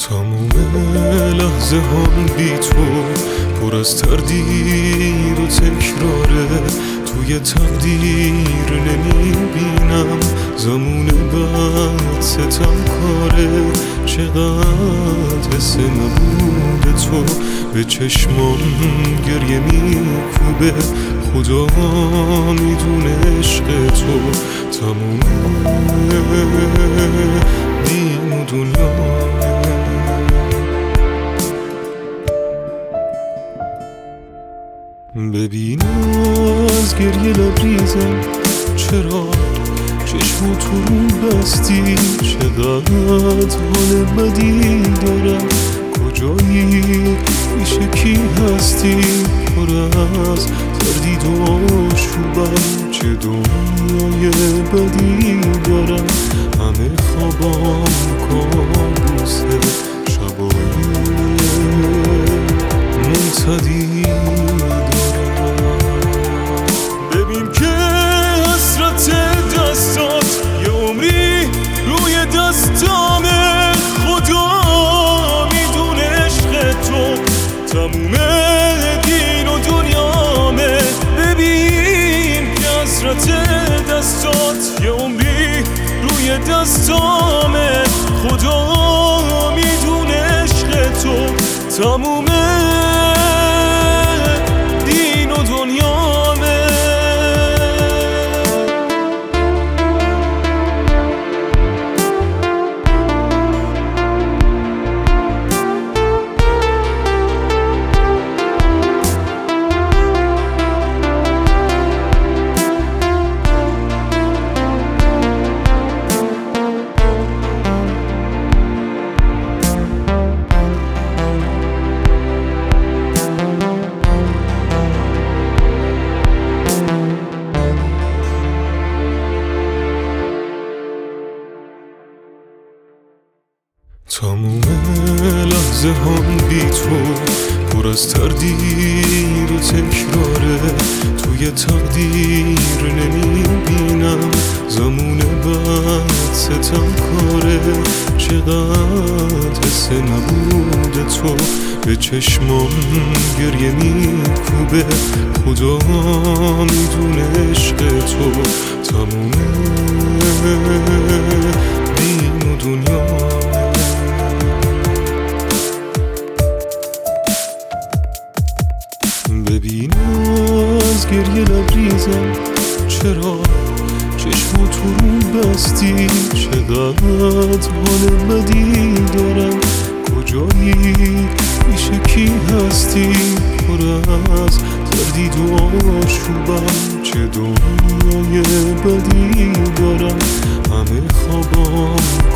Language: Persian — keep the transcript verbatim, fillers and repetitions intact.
تموم لحظه هم بی تو پر از تردید و تکراره، توی تقدیر نمیبینم زمان بعد ستم کاره. چقدر حس نبود تو به چشمام گریه میکوبه، خدا میدونه عشق تو تموم دین و دنیا. ببین از گریه لبریزم، چرا چشم تو بستی؟ چقدر حال بدی دارم، کجایی؟ پیش کی هستی؟ پر از تردید و آشوبم، چه دنیای بدی دارم. همه خوابام کابوسه، شبایی منتدی دارم. ببین که حسرت دستات یه عمری روی دستامه، خدا میدونه عشق تو تموم دین و دنیامه. ببین که حسرت دستات یه عمری روی دستامه، خدا میدونه عشق تو تموم دین و دنیامه. تموم لحظه هم بی تو پر از تردید و تکراره، توی تقدیر نمیبینم زمان بعد ستم کاره. چقدر حس نبود تو به چشمام گریه میکوبه، خدا میدونه عشق تو تموم دین و دنیا. ببین از گریه لبریزم، چرا چشم تو بستی؟ چقدر حال بدی دارم، کجایی؟ پیش کی هستی؟ پر از تردید و آشوبم، چه دنیای بدی دارم. همه خوابام